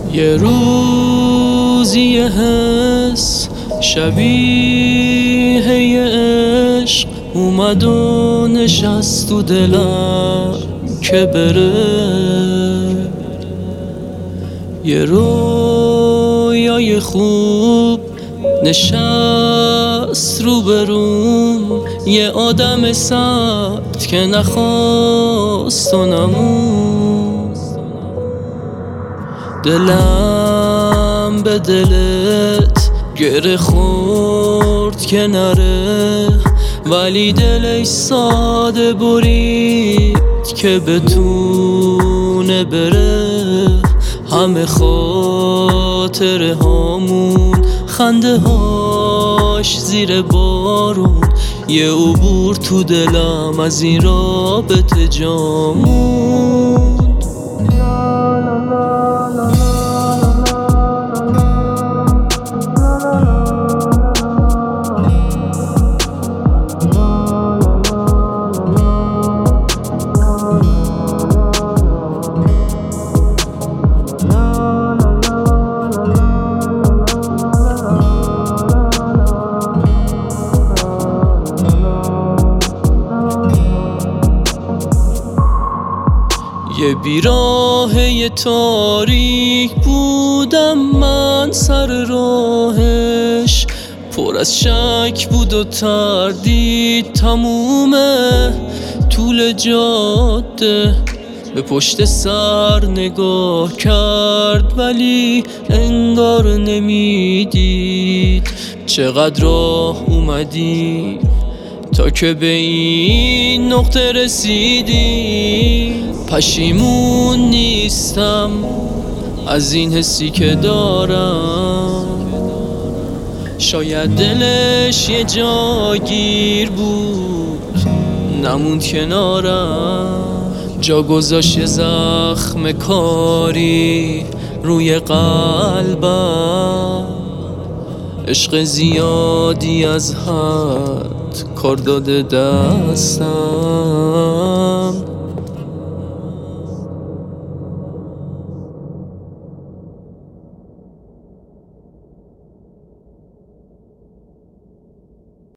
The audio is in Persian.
یه روزی یه حس شبیه یه عشق اومد و نشست تو دلم که بره. یه رویای خوب نشست رو بروم، یه آدم سخت که نخواست و نمون. دلم به دلت گره خورد که نره، ولی دلش ساده برید که بتونه بره. همه خاطره هامون، خنده هاش زیر بارون، یه عبور تو دلم از این رابطه جامون. یه بیراه تاریک بودم من سر راهش، پر از شک بود و تردید تموم طول جاده. به پشت سر نگاه کرد ولی انگار نمیدید چقدر راه اومدی تا که به این نقطه رسیدی. پشیمون نیستم از این حسی که دارم، شاید دلش یه جاگیر بود نموند کنارم. جا گذاشت زخم کاری روی قلبم، عشق زیادی از حد کار داده دستم.